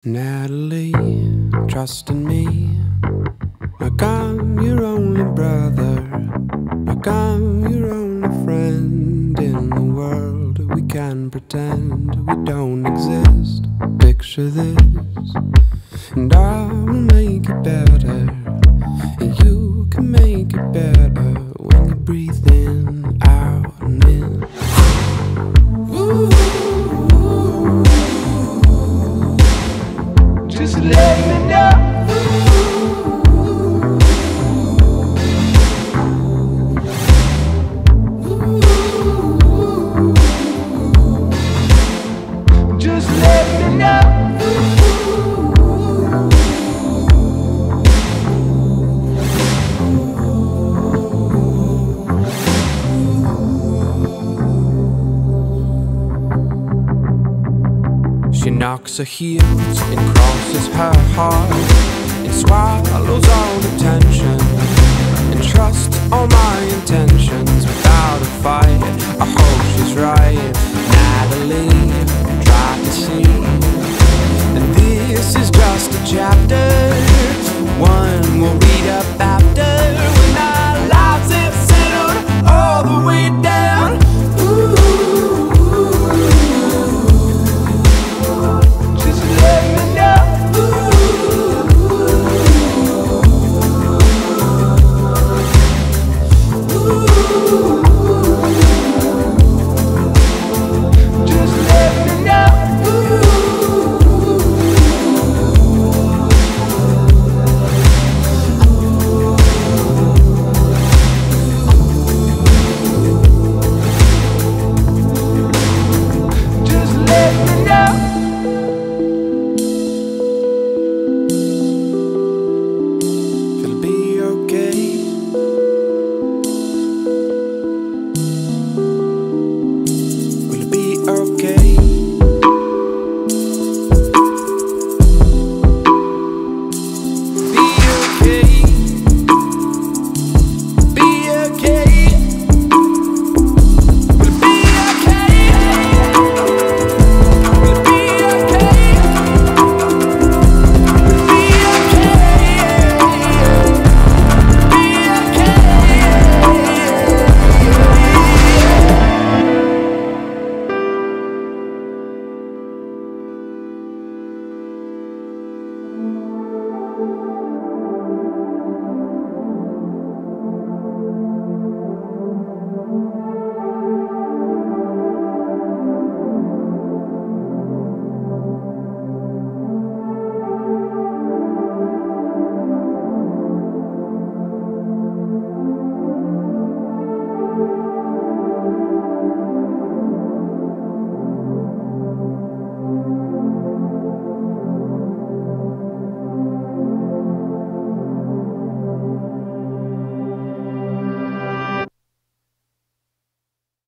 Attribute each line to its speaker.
Speaker 1: Natalie, trust in me. Like I'm your only brother, like I'm your only friend in the world. We can pretend we don't exist. Picture this, and I will make it better, and you can make it better when you breathe in, out, and in. Ooh. Just let me know. Just let me know. She knocks her heels and crosses her heart and swallows all the tension and trusts all my intentions without a fight. I hope she's right. Natalie, try to see